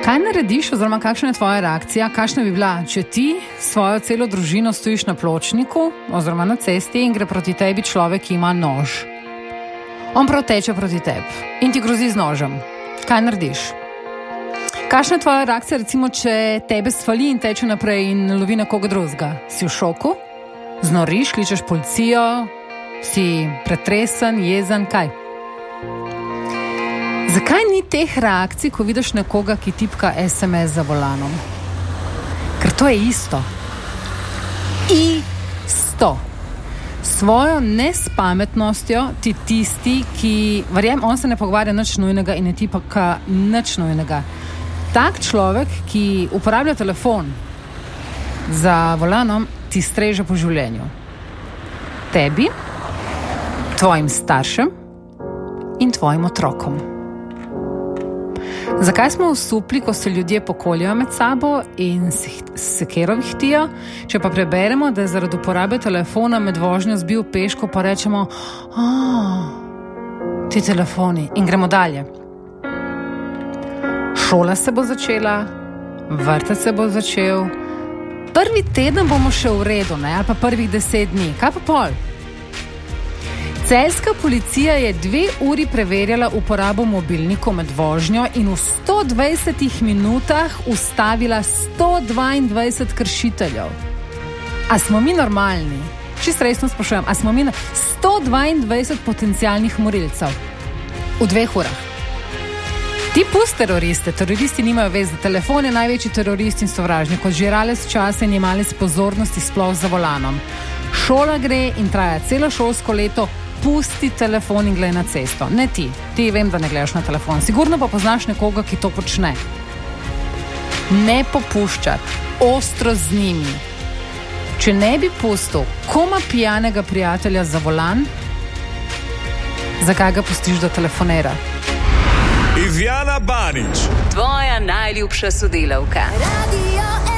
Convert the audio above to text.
Kaj narediš, oziroma kakšna je tvoja reakcija, kakšna bi bila, če ti svojo celo družino stojiš na pločniku oziroma na cesti in gre proti tebi človek, ki ima nož. On prav teče proti tebi in ti grozi z nožem. Kaj narediš? Kakšna je tvoja reakcija, recimo, če tebe svali in teče naprej in lovi nekoga drugega? Si v šoku? Znoriš, kličeš policijo, si pretresen, jezen, kaj? Zakaj ni teh reakcij, ko vidiš nekoga, ki tipka SMS za volanom? Ker to je isto. Isto. Svojo nespametnostjo ti tisti, ki, verjem, on se ne pogovarja nič nujnega in ne tipka nič nujnega. Tak človek, ki uporablja telefon za volanom, ti streže po življenju. Tebi, tvojim staršem in tvojim otrokom. Zakaj smo osupli, ko se ljudje pokoljajo med sabo in sekero vihtijo, če pa preberemo, da je zaradi uporabe telefona med vožnjo zbil peško, pa rečemo, ti telefoni, in gremo dalje. Šola se bo začela, vrtec se bo začel, prvi teden bomo še v redu, ne? Ali pa prvih 10 dni, kaj pa pol? Celjska policija je 2 uri preverjala uporabo mobilnikov med vožnjo in v 120 minutah ustavila 122 kršiteljev. A smo mi normalni? Čisto resno sprašujem, a smo mi 122 potencialnih morilcev v 2 urah? Ti pusti teroriste, teroristi nimajo veze, telefon je največji terorist in sovražnik, kot žiralec časa in jemalec pozornosti sploh za volanom. Šola gre in traja celo šolsko leto, pusti telefon in glej na cesto. Ne ti vem, da ne gledaš na telefon. Sigurno pa poznaš nekoga, ki to počne. Ne popuščati, ostro z njimi. Če ne bi pustil koma pijanega prijatelja za volan, zakaj ga pustiš, da telefonira? Ivjana Banić, tvoja najljubša sodelavka. Radio